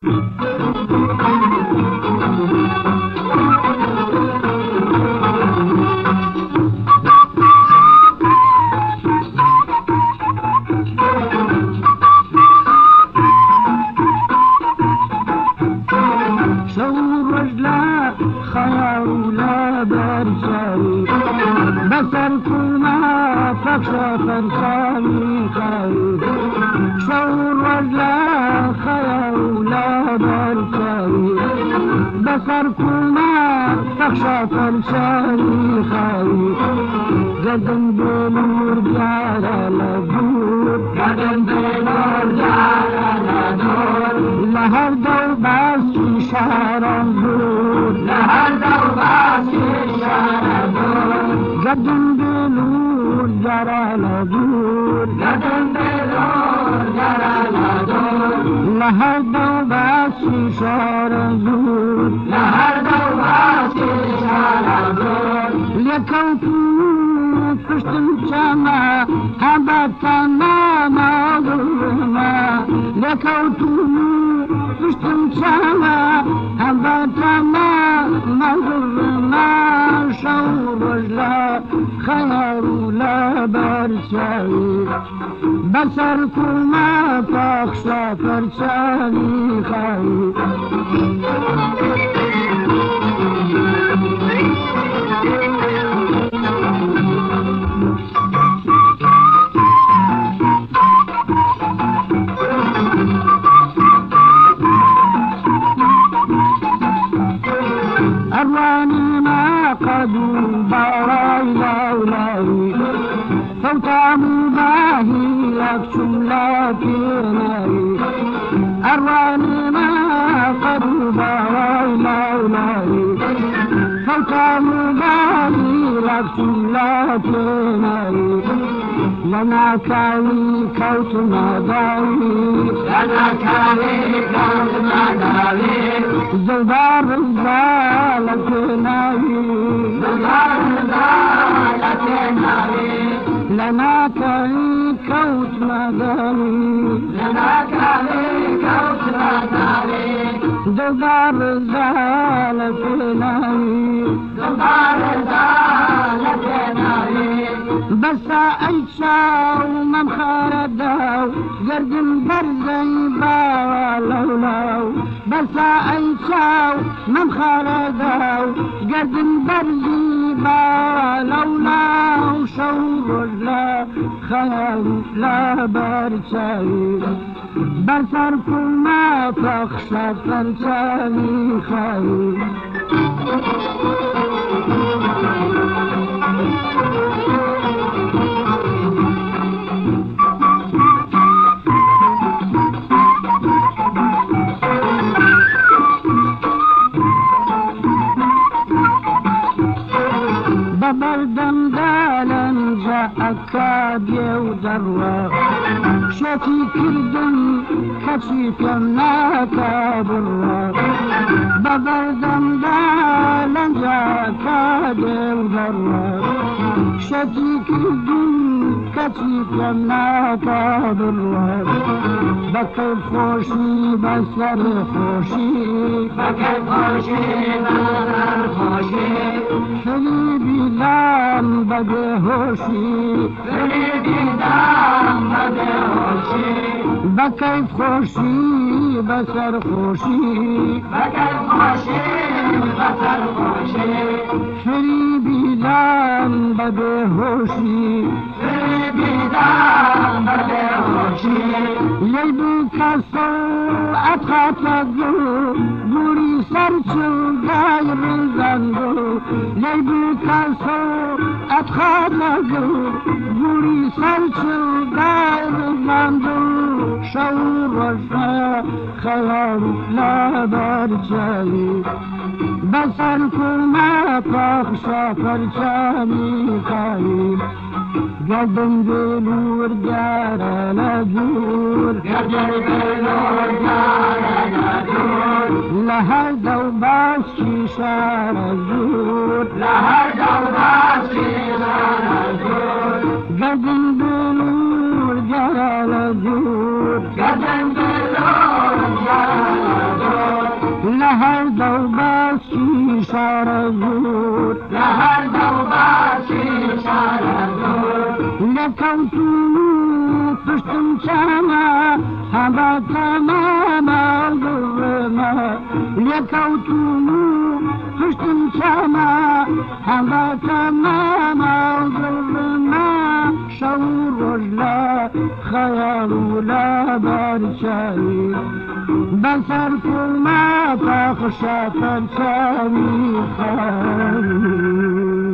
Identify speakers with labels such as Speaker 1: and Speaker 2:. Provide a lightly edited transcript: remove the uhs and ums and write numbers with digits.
Speaker 1: بسر كلما فكشف الخالي خير شور وجلا خيولا بركي بسر كلما فكشف الخالي خير قدم بلور جارة لدور قدم بلور جارة لدور لهر دو بس إشارة دور لهر دو بس إشارة دور قدم بلور جارة لدور قدم بلور جارة لدور لهر دو بس إشارة دور لهر دو بس إشارة دور لكوكو پشتم چما هبتنا مغرما لكوتم پشتم چما هبتنا مغرما شور رجلا خير لا برشاي بسر كما تخشى فرشاني خير أرواني ما قدوا براي لولاي فوتا مباهي لكشم لكناي أرواني ما قدوا براي لولاي فوتا مباهي لكشم لكناي لنا كاوي كوت مداوي لنا كاوي كوت مداوي زلدار رزالة ناوي زلدار رزالة ناوي لنا كاوي كوت مداوي لنا كاوي كوت مداوي زلدار رزالة ناوي زلدار رزالة ناوي بس عيشة ومن خرداو قرد برزي باو لولو بس عيشة ومن خرداو قرد برزي باو لولو شور لا خيال لا برشاي بسر كل ما تخشى فرشاني خير بردم دالن جاءك يودروا شتي كردن كشيفم ناكا بروا بردم دالن جاءك يودروا شتي كردن كشيفم ناكا بروا بكر خوشي بسر خوشي بكر خوشي بسر خوشي شدي دام بده هوشی فریدی دام بده هوشی بکیف خوشی بسر خوشی بکیف خوشی بسر خوشی فریدی دام بده هوشی فریدی دام بده هوشی لیبی کسو اتخاط گوری سرچو دایر زنگو لیبی کسو اتخاط گوری سرچو دایر زنگو شور وشنا خیال لابر جایی بسر کلما پخشا پرچانی خیلی گردن دلور جارا لجور گردن دلور جارا لجور لهر دو باس شیشار زور لهر دو باس شیشار زور گردن دلور جارا لجور گردن دلور جارا لجور دو باسی شارزور
Speaker 2: لهر دو باسی شارزور
Speaker 1: لکوتونو پشتم چاما هبا تماما ضرما لکوتونو پشتم چاما هبا تماما ضرما شعور ولا خيال ولا برشاي بصر كل ما تخشى تنساني خير